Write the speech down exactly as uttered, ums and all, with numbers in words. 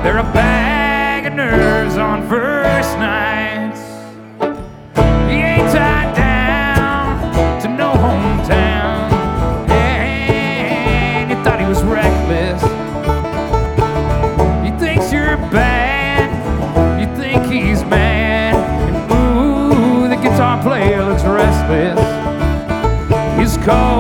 They're a bag of nerves on first nights. He ain't tied down to no hometown. And you thought he was reckless. He thinks you're bad. You think he's mad. And ooh, the guitar player looks restless. His car